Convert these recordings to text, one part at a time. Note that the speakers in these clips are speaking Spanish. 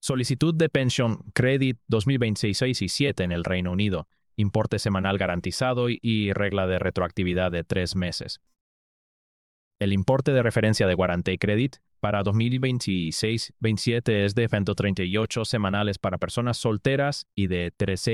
Solicitud de Pension Credit 2026 y 7 en el Reino Unido. Importe semanal garantizado y regla de retroactividad de 3 meses. El importe de referencia de Guarantee Credit para 2026-27 es de 138 semanales para personas solteras y de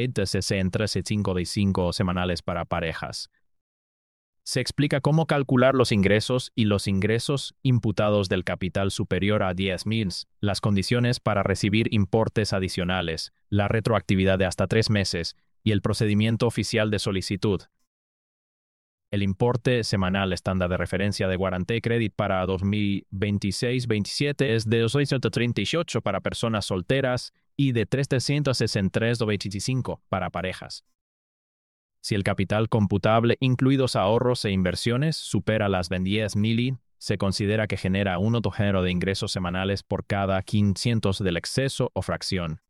365 semanales para parejas. Se explica cómo calcular los ingresos y los ingresos imputados del capital superior a 10.000, las condiciones para recibir importes adicionales, la retroactividad de hasta 3 meses y el procedimiento oficial de solicitud. El importe semanal estándar de referencia de Guarantee Credit para 2026-27 es de 238 para personas solteras y de 363,25 para parejas. Si el capital computable, incluidos ahorros e inversiones, supera las 10.000, se considera que genera un autogénero de ingresos semanales por cada 500 del exceso o fracción.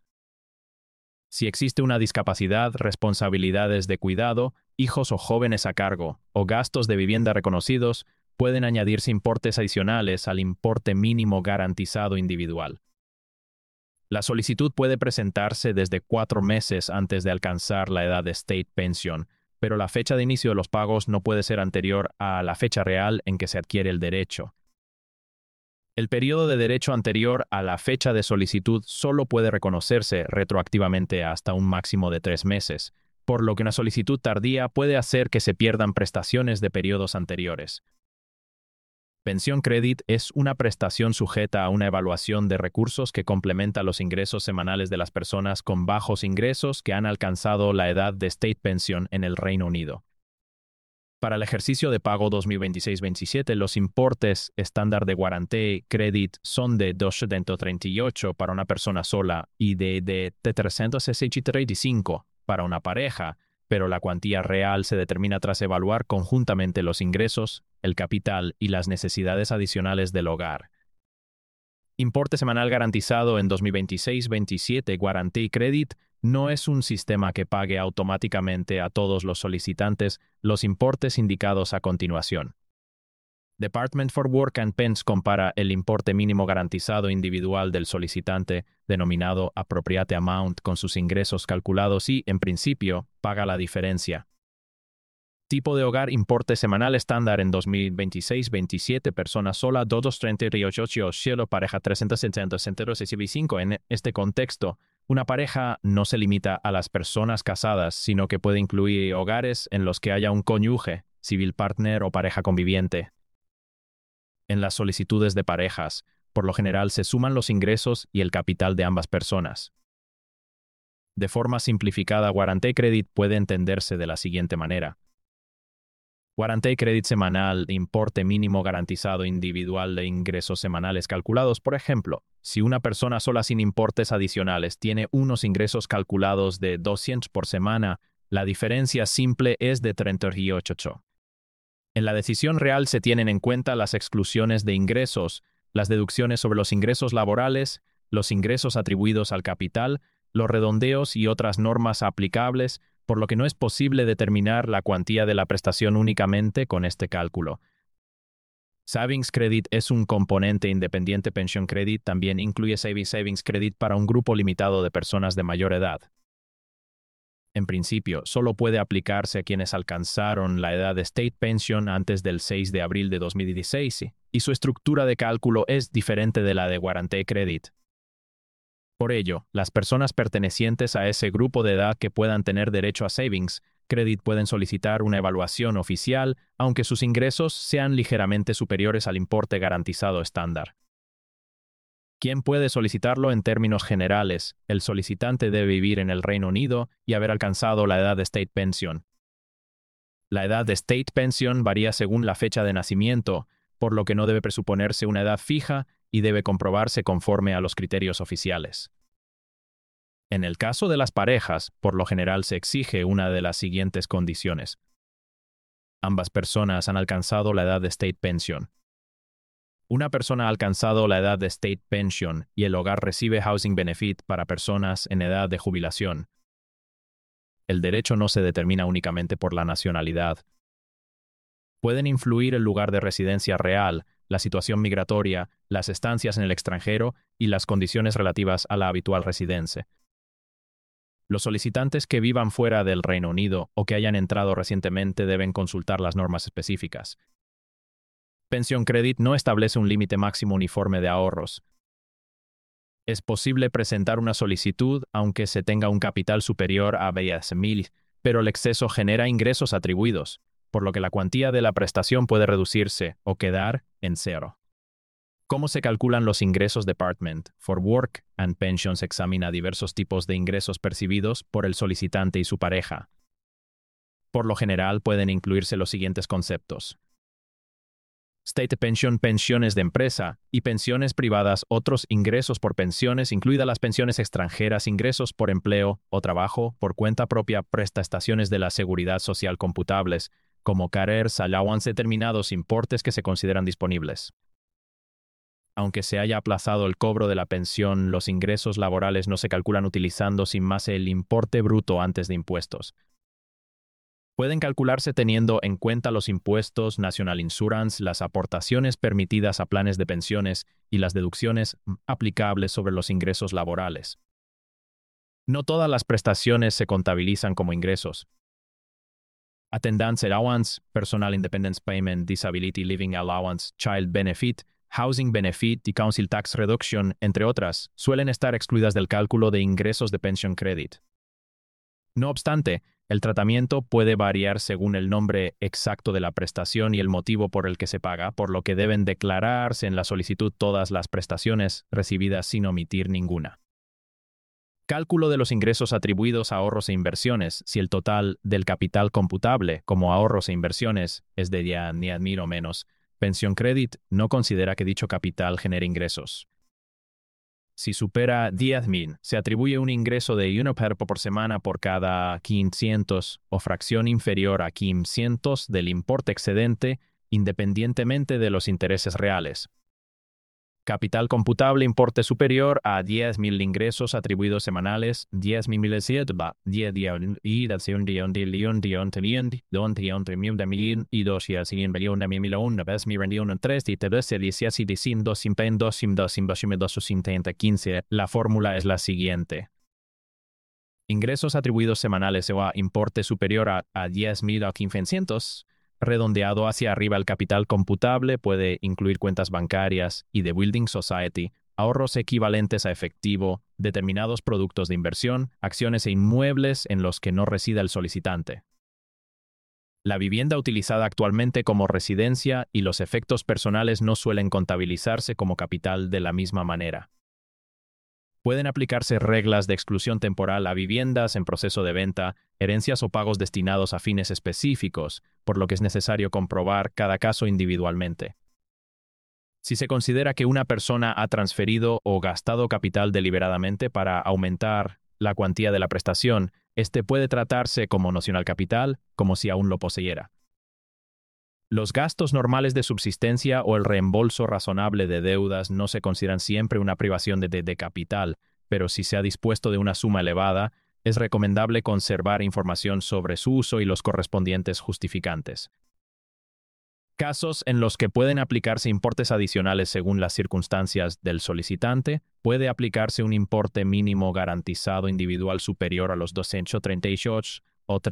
Si existe una discapacidad, responsabilidades de cuidado, hijos o jóvenes a cargo, o gastos de vivienda reconocidos, pueden añadirse importes adicionales al importe mínimo garantizado individual. La solicitud puede presentarse desde 4 meses antes de alcanzar la edad de State Pension, pero la fecha de inicio de los pagos no puede ser anterior a la fecha real en que se adquiere el derecho. El periodo de derecho anterior a la fecha de solicitud solo puede reconocerse retroactivamente hasta un máximo de 3 meses, por lo que una solicitud tardía puede hacer que se pierdan prestaciones de periodos anteriores. Pensión Credit es una prestación sujeta a una evaluación de recursos que complementa los ingresos semanales de las personas con bajos ingresos que han alcanzado la edad de State Pension en el Reino Unido. Para el ejercicio de pago 2026-27, los importes estándar de Guarantee Credit son de 238 para una persona sola y de 365 para una pareja, pero la cuantía real se determina tras evaluar conjuntamente los ingresos, el capital y las necesidades adicionales del hogar. Importe semanal garantizado en 2026-27 Guarantee Credit no es un sistema que pague automáticamente a todos los solicitantes los importes indicados a continuación. Department for Work and Pensions compara el importe mínimo garantizado individual del solicitante, denominado Appropriate Amount, con sus ingresos calculados y, en principio, paga la diferencia. Tipo de hogar: importe semanal estándar en 2026-27 persona sola 238 cielo pareja 365. En este contexto, una pareja no se limita a las personas casadas, sino que puede incluir hogares en los que haya un cónyuge, civil partner o pareja conviviente. En las solicitudes de parejas, por lo general se suman los ingresos y el capital de ambas personas. De forma simplificada, Guarantee Credit puede entenderse de la siguiente manera. Guarantee Credit semanal, importe mínimo garantizado individual de ingresos semanales calculados. Por ejemplo, si una persona sola sin importes adicionales tiene unos ingresos calculados de 200 por semana, la diferencia simple es de 38. En la decisión real se tienen en cuenta las exclusiones de ingresos, las deducciones sobre los ingresos laborales, los ingresos atribuidos al capital, los redondeos y otras normas aplicables, por lo que no es posible determinar la cuantía de la prestación únicamente con este cálculo. Savings Credit es un componente independiente. Pension Credit también incluye Savings Credit para un grupo limitado de personas de mayor edad. En principio, solo puede aplicarse a quienes alcanzaron la edad de State Pension antes del 6 de abril de 2016, y su estructura de cálculo es diferente de la de Guarantee Credit. Por ello, las personas pertenecientes a ese grupo de edad que puedan tener derecho a Savings Credit pueden solicitar una evaluación oficial, aunque sus ingresos sean ligeramente superiores al importe garantizado estándar. ¿Quién puede solicitarlo? En términos generales, el solicitante debe vivir en el Reino Unido y haber alcanzado la edad de State Pension. La edad de State Pension varía según la fecha de nacimiento, por lo que no debe presuponerse una edad fija y debe comprobarse conforme a los criterios oficiales. En el caso de las parejas, por lo general se exige una de las siguientes condiciones. Ambas personas han alcanzado la edad de State Pension. Una persona ha alcanzado la edad de State Pension y el hogar recibe Housing Benefit para personas en edad de jubilación. El derecho no se determina únicamente por la nacionalidad. Pueden influir el lugar de residencia real, la situación migratoria, las estancias en el extranjero y las condiciones relativas a la habitual residencia. Los solicitantes que vivan fuera del Reino Unido o que hayan entrado recientemente deben consultar las normas específicas. Pension Credit no establece un límite máximo uniforme de ahorros. Es posible presentar una solicitud aunque se tenga un capital superior a 20.000, pero el exceso genera ingresos atribuidos, por lo que la cuantía de la prestación puede reducirse o quedar en cero. ¿Cómo se calculan los ingresos? Department for Work and Pensions examina diversos tipos de ingresos percibidos por el solicitante y su pareja. Por lo general pueden incluirse los siguientes conceptos: State Pension, pensiones de empresa, y pensiones privadas, otros ingresos por pensiones, incluidas las pensiones extranjeras, ingresos por empleo o trabajo por cuenta propia, prestaciones de la seguridad social computables, como Careers Allowance, determinados importes que se consideran disponibles. Aunque se haya aplazado el cobro de la pensión, los ingresos laborales no se calculan utilizando sin más el importe bruto antes de impuestos. Pueden calcularse teniendo en cuenta los impuestos, National Insurance, las aportaciones permitidas a planes de pensiones y las deducciones aplicables sobre los ingresos laborales. No todas las prestaciones se contabilizan como ingresos. Attendance Allowance, Personal Independence Payment, Disability Living Allowance, Child Benefit, Housing Benefit y Council Tax Reduction, entre otras, suelen estar excluidas del cálculo de ingresos de Pension Credit. No obstante, el tratamiento puede variar según el nombre exacto de la prestación y el motivo por el que se paga, por lo que deben declararse en la solicitud todas las prestaciones recibidas sin omitir ninguna. Cálculo de los ingresos atribuidos a ahorros e inversiones. Si el total del capital computable como ahorros e inversiones es de 10.000 o menos, Pension Credit no considera que dicho capital genere ingresos. Si supera 10.000, se atribuye un ingreso de 1 por semana por cada 500 o fracción inferior a 500 del importe excedente, independientemente de los intereses reales. Capital computable, importe superior a 10.000 ingresos atribuidos semanales, 10.000 La fórmula es la siguiente. Ingresos atribuidos semanales o a importe superior a 10.000 a 500. Redondeado hacia arriba, el capital computable puede incluir cuentas bancarias y de Building Society, ahorros equivalentes a efectivo, determinados productos de inversión, acciones e inmuebles en los que no resida el solicitante. La vivienda utilizada actualmente como residencia y los efectos personales no suelen contabilizarse como capital de la misma manera. Pueden aplicarse reglas de exclusión temporal a viviendas en proceso de venta, herencias o pagos destinados a fines específicos, por lo que es necesario comprobar cada caso individualmente. Si se considera que una persona ha transferido o gastado capital deliberadamente para aumentar la cuantía de la prestación, este puede tratarse como nocional capital, como si aún lo poseyera. Los gastos normales de subsistencia o el reembolso razonable de deudas no se consideran siempre una privación de capital, pero si se ha dispuesto de una suma elevada, es recomendable conservar información sobre su uso y los correspondientes justificantes. Casos en los que pueden aplicarse importes adicionales según las circunstancias del solicitante, puede aplicarse un importe mínimo garantizado individual superior a los 238 o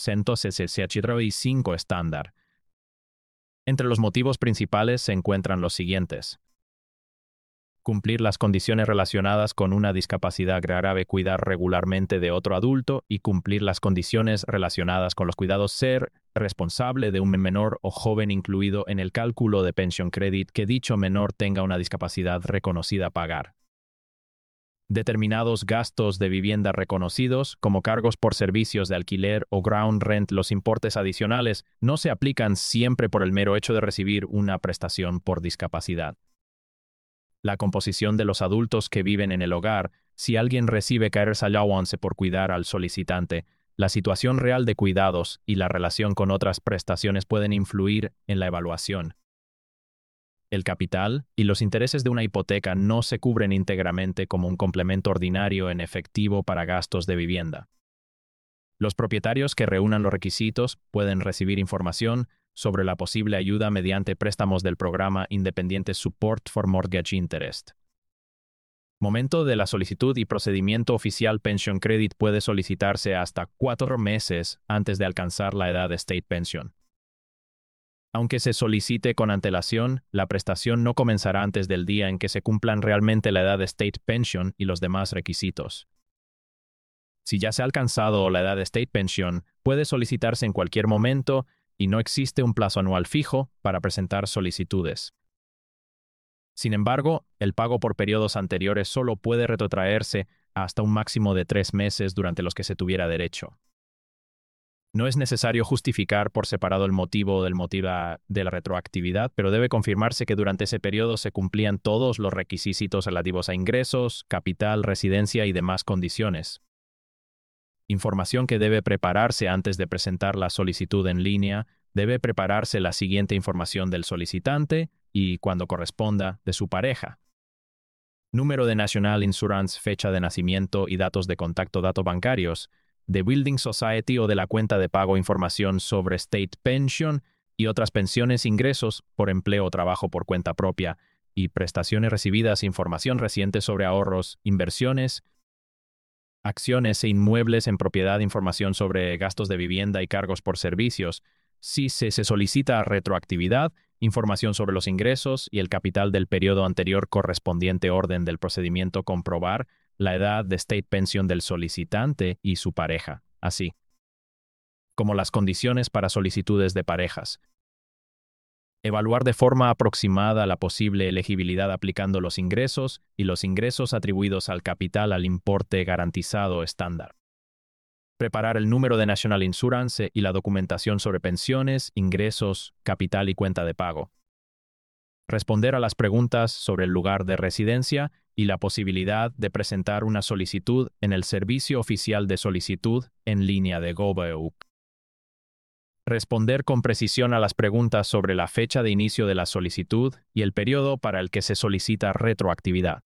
3.265 estándar. Entre los motivos principales se encuentran los siguientes: cumplir las condiciones relacionadas con una discapacidad grave, cuidar regularmente de otro adulto y cumplir las condiciones relacionadas con los cuidados, ser responsable de un menor o joven incluido en el cálculo de Pension Credit, que dicho menor tenga una discapacidad reconocida a pagar. Determinados gastos de vivienda reconocidos, como cargos por servicios de alquiler o ground rent. Los importes adicionales no se aplican siempre por el mero hecho de recibir una prestación por discapacidad. La composición de los adultos que viven en el hogar. Si alguien recibe Careers Allowance por cuidar al solicitante, la situación real de cuidados y la relación con otras prestaciones pueden influir en la evaluación. El capital y los intereses de una hipoteca no se cubren íntegramente como un complemento ordinario en efectivo para gastos de vivienda. Los propietarios que reúnan los requisitos pueden recibir información sobre la posible ayuda mediante préstamos del programa Independiente Support for Mortgage Interest. Momento de la solicitud y procedimiento oficial. Pension Credit puede solicitarse hasta 4 meses antes de alcanzar la edad de State Pension. Aunque se solicite con antelación, la prestación no comenzará antes del día en que se cumplan realmente la edad de State Pension y los demás requisitos. Si ya se ha alcanzado la edad de State Pension, puede solicitarse en cualquier momento y no existe un plazo anual fijo para presentar solicitudes. Sin embargo, el pago por periodos anteriores solo puede retrotraerse hasta un máximo de 3 meses durante los que se tuviera derecho. No es necesario justificar por separado el motivo de la retroactividad, pero debe confirmarse que durante ese periodo se cumplían todos los requisitos relativos a ingresos, capital, residencia y demás condiciones. Información que debe prepararse antes de presentar la solicitud en línea. Debe prepararse la siguiente información del solicitante y, cuando corresponda, de su pareja. Número de National Insurance, fecha de nacimiento y datos de contacto, datos bancarios, de Building Society o de la cuenta de pago, información sobre State Pension y otras pensiones, ingresos por empleo o trabajo por cuenta propia y prestaciones recibidas, información reciente sobre ahorros, inversiones, acciones e inmuebles en propiedad, información sobre gastos de vivienda y cargos por servicios. Si se solicita retroactividad, información sobre los ingresos y el capital del periodo anterior correspondiente, orden del procedimiento, comprobar la edad de State Pension del solicitante y su pareja, así como las condiciones para solicitudes de parejas. Evaluar de forma aproximada la posible elegibilidad aplicando los ingresos y los ingresos atribuidos al capital al importe garantizado estándar. Preparar el número de National Insurance y la documentación sobre pensiones, ingresos, capital y cuenta de pago. Responder a las preguntas sobre el lugar de residencia y la posibilidad de presentar una solicitud en el Servicio Oficial de Solicitud en línea de gov.uk. Responder con precisión a las preguntas sobre la fecha de inicio de la solicitud y el periodo para el que se solicita retroactividad.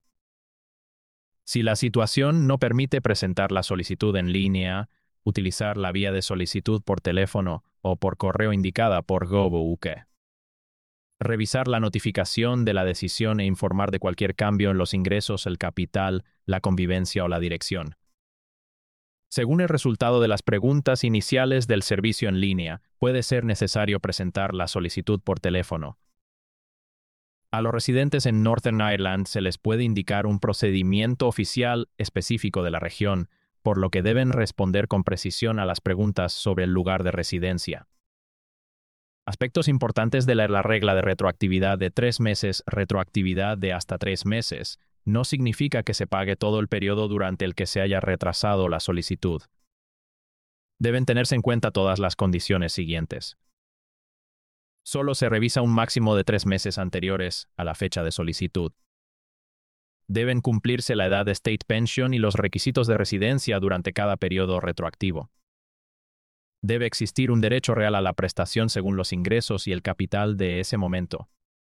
Si la situación no permite presentar la solicitud en línea, utilizar la vía de solicitud por teléfono o por correo indicada por gov.uk. Revisar la notificación de la decisión e informar de cualquier cambio en los ingresos, el capital, la convivencia o la dirección. Según el resultado de las preguntas iniciales del servicio en línea, puede ser necesario presentar la solicitud por teléfono. A los residentes en Northern Ireland se les puede indicar un procedimiento oficial específico de la región, por lo que deben responder con precisión a las preguntas sobre el lugar de residencia. Aspectos importantes de la regla de retroactividad de 3 meses. Retroactividad de hasta 3 meses no significa que se pague todo el periodo durante el que se haya retrasado la solicitud. Deben tenerse en cuenta todas las condiciones siguientes. Solo se revisa un máximo de 3 meses anteriores a la fecha de solicitud. Deben cumplirse la edad de State Pension y los requisitos de residencia durante cada periodo retroactivo. Debe existir un derecho real a la prestación según los ingresos y el capital de ese momento.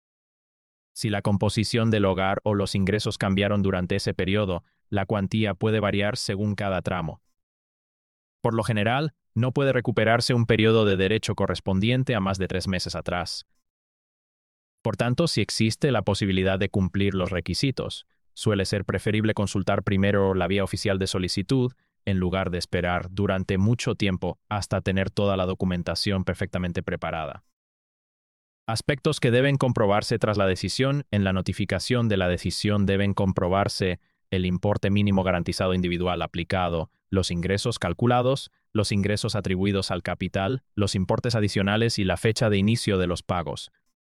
Si la composición del hogar o los ingresos cambiaron durante ese periodo, la cuantía puede variar según cada tramo. Por lo general, no puede recuperarse un periodo de derecho correspondiente a más de 3 meses atrás. Por tanto, si existe la posibilidad de cumplir los requisitos, suele ser preferible consultar primero la vía oficial de solicitud en lugar de esperar durante mucho tiempo hasta tener toda la documentación perfectamente preparada. Aspectos que deben comprobarse tras la decisión. En la notificación de la decisión deben comprobarse el importe mínimo garantizado individual aplicado, los ingresos calculados, los ingresos atribuidos al capital, los importes adicionales y la fecha de inicio de los pagos.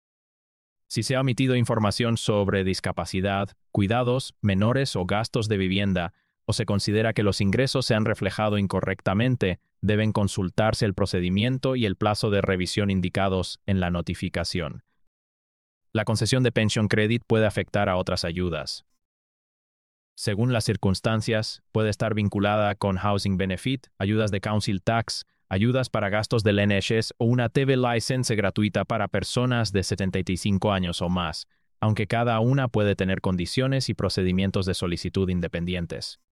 Si se ha omitido información sobre discapacidad, cuidados, menores o gastos de vivienda, o se considera que los ingresos se han reflejado incorrectamente, deben consultarse el procedimiento y el plazo de revisión indicados en la notificación. La concesión de Pension Credit puede afectar a otras ayudas. Según las circunstancias, puede estar vinculada con Housing Benefit, ayudas de Council Tax, ayudas para gastos del NHS o una TV License gratuita para personas de 75 años o más, aunque cada una puede tener condiciones y procedimientos de solicitud independientes.